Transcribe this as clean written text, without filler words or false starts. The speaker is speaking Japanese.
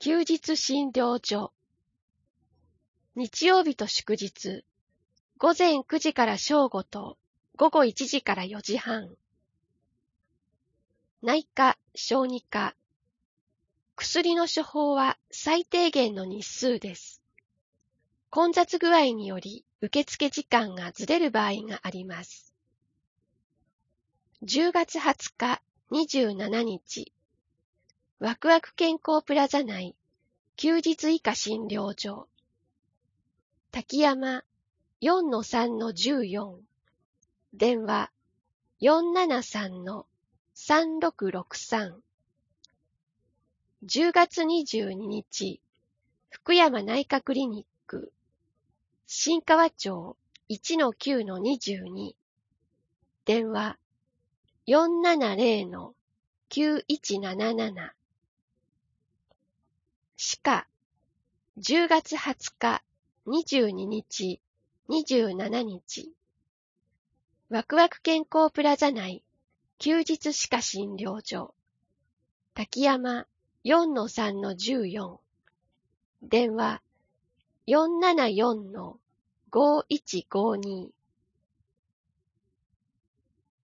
休日診療所。日曜日と祝日、午前9時から正午と午後1時から4時半。内科、小児科。薬の処方は最低限の日数です。混雑具合により受付時間がずれる場合があります。10月20日、27日。ワクワク健康プラザ内、休日以下診療所。滝山 4-3-14。電話 473-3663。10月22日、福山内科クリニック。新川町 1-9-22。電話 470-9177。歯科、10月20日、22日、27日。ワクワク健康プラザ内、休日歯科診療所。滝山 4-3-14。電話 474-5152。